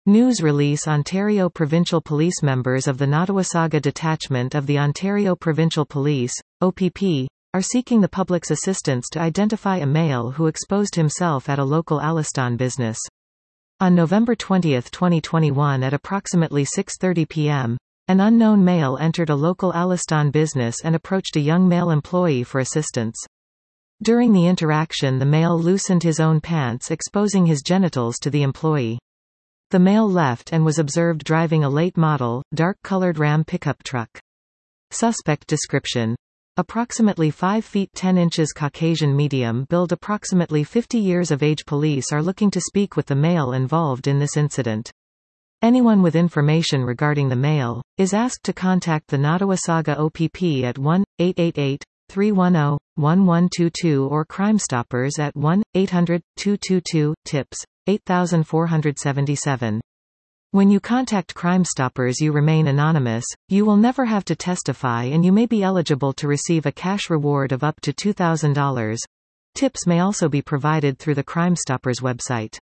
News release Ontario Provincial Police Members of the Nottawasaga Detachment of the Ontario Provincial Police, OPP, are seeking the public's assistance to identify a male who exposed himself at a local Alliston business. On November 20, 2021 at approximately 6:30 p.m., an unknown male entered a local Alliston business and approached a young male employee for assistance. During the interaction, the male loosened his own pants, exposing his genitals to the employee. The male left and was observed driving a late-model, dark-colored Ram pickup truck. Suspect description: approximately 5 feet 10 inches, Caucasian, medium build, approximately 50 years of age. Police are looking to speak with the male involved in this incident. Anyone with information regarding the male is asked to contact the Nottawasaga OPP at 1-888-310-1122 or Crime Stoppers at 1-800-222-TIPS, 8477. When you contact Crime Stoppers, you remain anonymous, you will never have to testify, and you may be eligible to receive a cash reward of up to $2,000. Tips may also be provided through the Crime Stoppers website.